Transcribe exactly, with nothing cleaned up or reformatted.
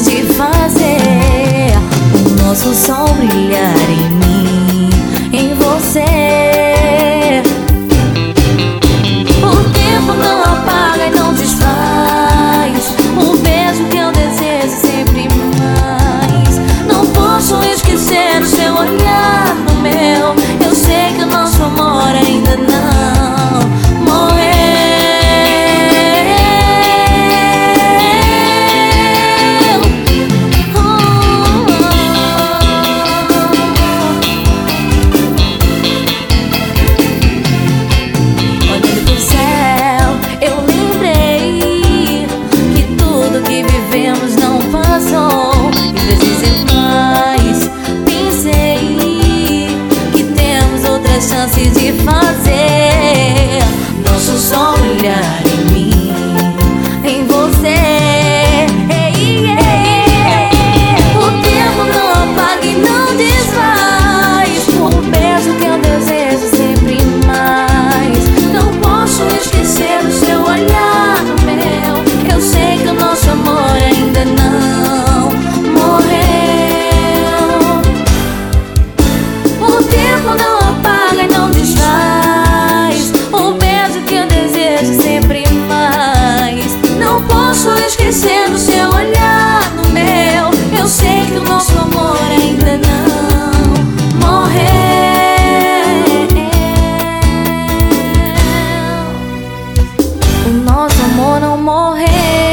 de fazer o nosso sol brilhar em mim, em você. O tempo não apaga e não desfaz o beijo que eu desejo sempre mais. Não posso esquecer o seu olhar no meu. Eu sei que o nosso amor ainda não morreu. Olhando pro céu, eu lembrei que tudo que vivemos não passou. Em vez de dizer mais, pensei que temos outras chances de fazer nosso sol brilhar em mim, em você. O tempo não apaga e não desfaz o beijo que eu desejo sempre mais. Não posso esquecer o seu olhar no meu. Eu sei que o nosso amor ainda não morreu. O tempo não apaga e não desfaz o beijo que eu desejo sempre mais. Não posso esquecer do seu olhar no meu. Eu sei que o nosso amor ainda não morreu. O nosso amor não morreu.